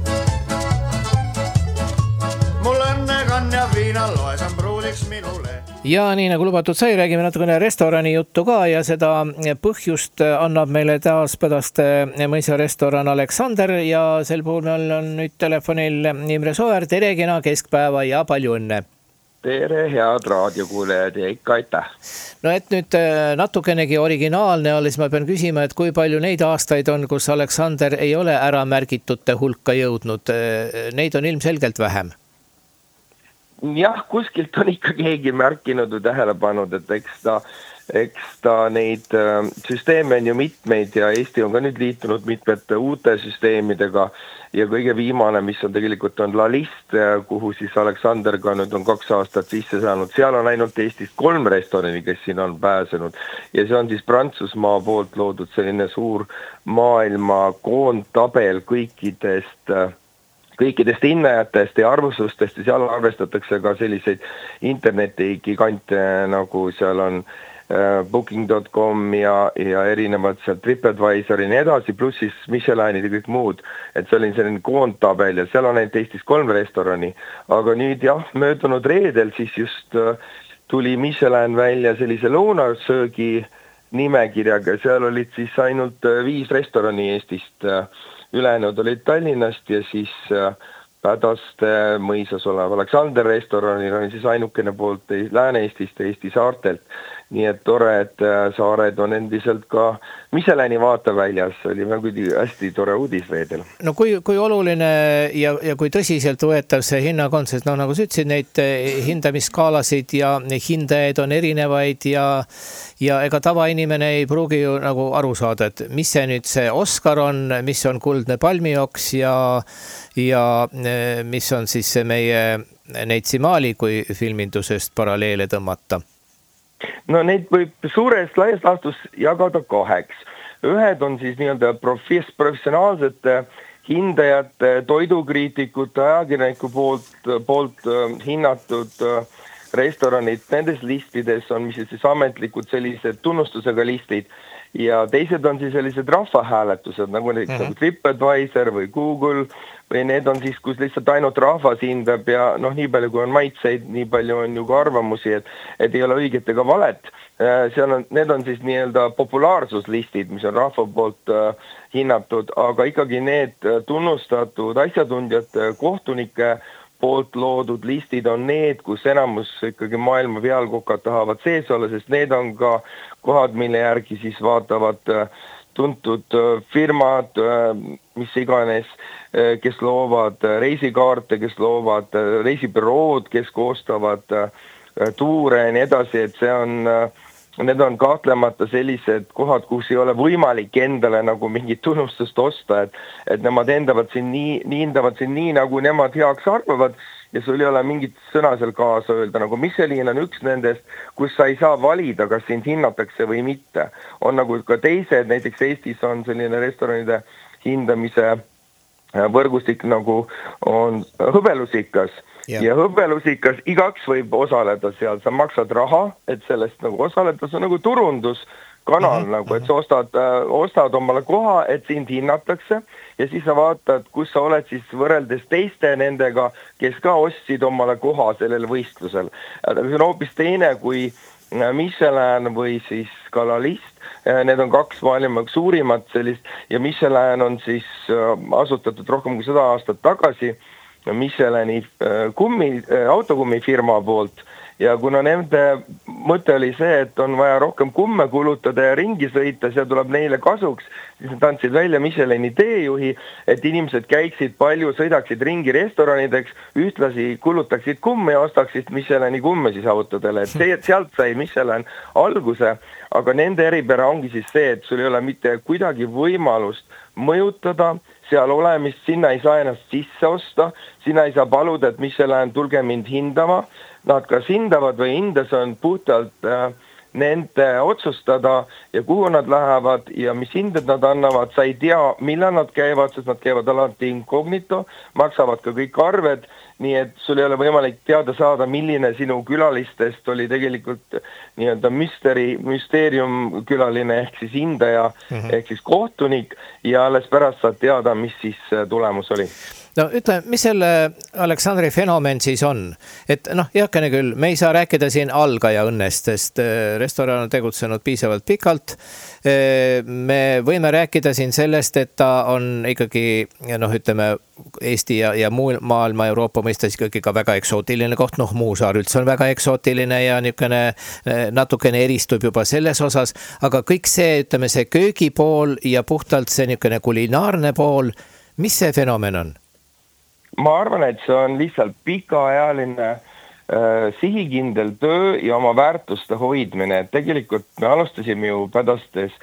Mul õnne kann ja viinal loes on pruuliks minule. Ja nii nagu lubatud sai, räägime natukene restorani juttu ka ja seda põhjust annab meile taas Põdaste mõisa restoran Aleksander ja sel puhul meil on nüüd telefonil Imre Sooäär, tere kena keskpäeva ja palju õnne. Tere, head raadiokuulejad ja ikka aitäh. No et nüüd natukenegi originaalne alles ma pean küsima, et kui palju neid aastaid on, kus Aleksander ei ole ära märgitute hulka jõudnud, neid on ilmselgelt vähem. Jah, kuskilt on ikka keegi märkinud või tähele pannud, et eks ta neid süsteeme on ju mitmeid ja Eesti on ka nüüd liitunud mitmete uute süsteemidega ja kõige viimane, mis on tegelikult on La List, kuhu siis Aleksander ka nüüd on 2 aastat sisse saanud. Seal on ainult Eestist 3 restorani, kes siin on pääsenud ja see on siis Prantsusmaa poolt loodud selline suur maailma koondtabel kõikidest hinnajatest ja arvustustest ja seal arvestatakse ka selliseid internetigigante, nagu seal on Booking.com ja erinevad seal TripAdvisor ja nii edasi, pluss siis Michelinid ja kõik muud, et see oli selline koondtabel ja seal on ainult Eestis 3 restorani, aga nüüd jah, möödunud reedel siis just tuli Michelin välja sellise lõunasöögi nimekirjaga, seal olid siis ainult 5 restorani Eestist, ülejäänud olid Tallinnast ja siis Pädaste mõisas olev Aleksander restoranil on siis ainukene poolt Lääne-Eestist ja Eesti saartelt. Nii et tore, et saared on endiselt ka Michelini vaateväljas, oli väga hästi tore uudis reedel. No kui oluline ja kui tõsiselt võetav see hinnang on, sest nagu sa ütlesid, neid hindamiskaalasid ja hindajaid on erinevaid ja ega tavainimene ei pruugi ju nagu aru saada, et mis see nüüd see Oscar on, mis on Kuldne palmioks ja mis on siis see meie Neitsimali, kui filmindusest paralleele tõmmata. No neid võib suures laias laastus jagada 2. Ühed on siis nii-öelda professionaalsete hindajate, toidukriitikute, ajakirjaniku poolt hinnatud restoranid. Nendes listides on mis siis ametlikud sellised tunnustusega listid ja teised on siis sellised rahvahääletused, nagu TripAdvisor või Google või need on siis, kus lihtsalt ainult rahvas hindab ja nii palju kui on maitseid, nii palju on ju ka arvamusi, et ei ole õiget ega valet. Need on siis nii-öelda populaarsuslistid, mis on rahva poolt hinnatud, aga ikkagi need tunnustatud asjatundjate kohtunike poolt loodud listid on need, kus enamus ikkagi maailma pealkokad tahavad sees olla, sest need on ka kohad, mille järgi siis vaatavad tuntud firmad, mis iganes, kes loovad reisikaarte, kes loovad reisibürood, kes koostavad tuure ja nii edasi, et need on kahtlemata sellised kohad, kus ei ole võimalik endale nagu mingit tunnustust osta, et nemad hindavad siin nii, nagu nemad heaks arvavad ja sul ei ole mingit sõna seal kaasa öelda, nagu Michelin on üks nendest, kus sa ei saa valida, kas sind hinnatakse või mitte. On nagu ka teised, näiteks Eestis on selline restoranide hindamise võrgustik nagu on Hõbelusikas ja Hõbelusikas igaks võib osaleda seal, sa maksad raha, et sellest nagu osaleda, see on nagu turunduskanal nagu, et sa ostad omale koha, et sind hinnatakse ja siis sa vaatad, kus sa oled siis võrreldes teiste nendega, kes ka ostsid omale koha sellel võistlusel. See on hoopis teine kui Michelin või siis Galalist, need on kaks maailma suurimat sellist ja Michelin on siis asutatud rohkem kui 100 aastat tagasi Michelini autokummifirma poolt ja kuna nende mõte oli see, et on vaja rohkem kumme kulutada ja ringi sõita, see tuleb neile kasuks, siis nad andsid välja Michelini teejuhi, et inimesed käiksid palju, sõidaksid ringi restoranideks, ühtlasi kulutaksid kumme ja ostaksid Michelini kumme siis autodele, et sealt sai Michelin alguse, aga nende eripära ongi siis see, et sul ei ole mitte kuidagi võimalust mõjutada seal olemist, sinna ei saa ennast sisse osta, sinna ei saa paluda, et Michelin tulge mind hindama, nad kas hindavad või hindas on puhtalt nende otsustada ja kuhu nad lähevad ja mis hinded nad annavad, sa ei tea, millal nad käivad, sest nad käivad alati incognito, maksavad ka kõik arved, nii et sul ei ole võimalik teada saada, milline sinu külalistest oli tegelikult nii-öelda müsteerium külaline ehk siis hindaja, ehk siis kohtunik ja alles pärast saad teada, mis siis tulemus oli. No ütle, mis selle Aleksandri fenomen siis on? Et heakene küll, me ei saa rääkida siin algaja õnnest, sest restoran on tegutsenud piisavalt pikalt. Me võime rääkida siin sellest, et ta on ikkagi, ütleme, Eesti ja muu maailma Euroopa mõistes ikkagi ka väga eksootiline koht, Muusaar üldse on väga eksootiline ja natukene eristub juba selles osas, aga kõik see, ütleme, see köögipool ja puhtalt see niisugune kulinaarne pool, mis see fenomen on? Ma arvan, et see on lihtsalt pikaajaline sihikindel töö ja oma väärtuste hoidmine. Tegelikult me alustasime ju Pädastes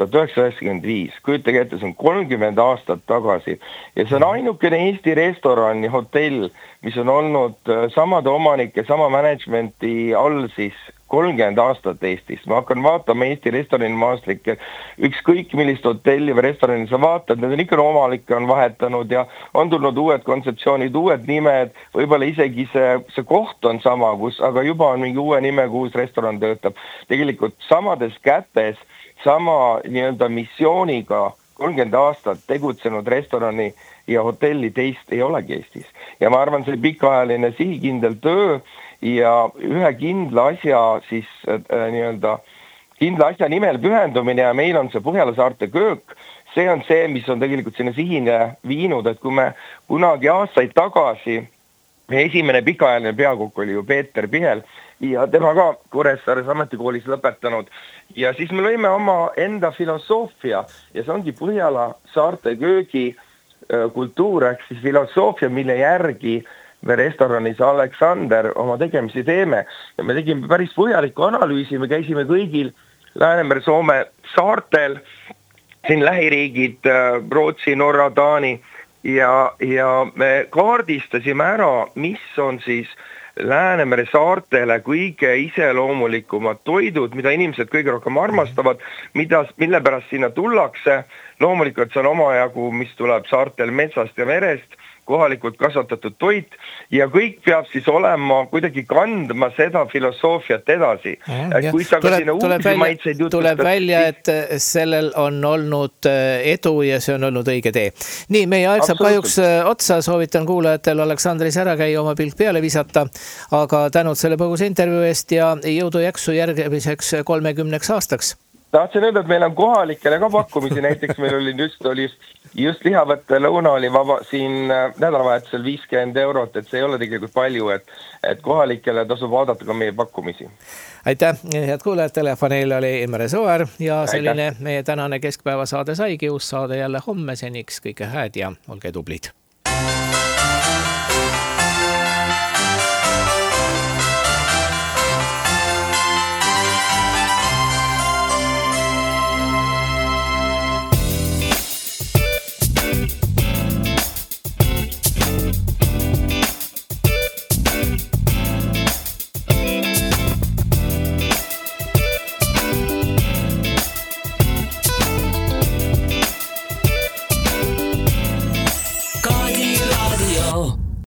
1995, kujutage ette, see on 30 aastat tagasi ja see on ainukene Eesti restoran ja hotell, mis on olnud samade omanike, sama managementi all siis 30 aastat Eestis. Ma hakkan vaatama Eesti restoranimaastrikke, ükskõik millist hotelli või restorani sa vaatad, need on ikka omanikke on vahetanud ja on tulnud uued kontseptsioonid, uued nimed, võib-olla isegi see koht on sama, aga juba on mingi uue nime, kuus restoran töötab. Tegelikult samades kätes, sama nii-öelda missiooniga 30 aastat tegutsenud restorani ja hotelli teist ei olegi Eestis. Ja ma arvan, see pikaajaline sihikindel töö ja ühe kindla asja siis nii-öelda kindla asja nimel pühendumine ja meil on see Põhjala saarte köök, see on see, mis on tegelikult sinna sihine viinud, et kui me kunagi aastaid tagasi, meie esimene pikaajaline peakokk oli ju Peeter Pihel ja tema ka Kuressaares ametikoolis lõpetanud ja siis me lõime oma enda filosoofia ja see ongi Põhjala saarte köögi kultuur ehk siis filosoofia, mille järgi me restoranis Aleksander oma tegemisi teeme ja me tegime päris põhjaliku analüüsi, me käisime kõigil Läänemere, Soome saartel, siin lähiriigid, Rootsi, Norra, Taani ja me kaardistasime ära, mis on siis Läänemere saartele kõige iseloomulikumad toidud, mida inimesed kõige rohkem armastavad, mille pärast sinna tullakse. Loomulikult see on omajagu, mis tuleb saartel metsast ja merest, kohalikult kasvatatud toit ja kõik peab siis olema kuidagi kandma seda filosoofiat edasi. Tuleb välja, et sellel on olnud edu ja see on olnud õige tee. Nii, meie aeg saab kahjuks otsa, soovitan kuulajatel Aleksandris ära käia, oma pilk peale visata, aga tänud selle põgusa intervjuu eest ja jõudu jaksu järgmiseks 30 aastaks. Tahtsin öelda, et meil on kohalikele ka pakkumisi, näiteks meil oli just lihavõtte lõuna oli siin nädalavahetusel 50 €, et see ei ole tegelikult palju, et kohalikele tasub vaadata ka meie pakkumisi. Aitäh, head kuulajad, telefonil oli Imre Sooäär ja selline meie tänane keskpäeva saade saigi, uus saade jälle homme, seniks kõike hääd ja olge tublid.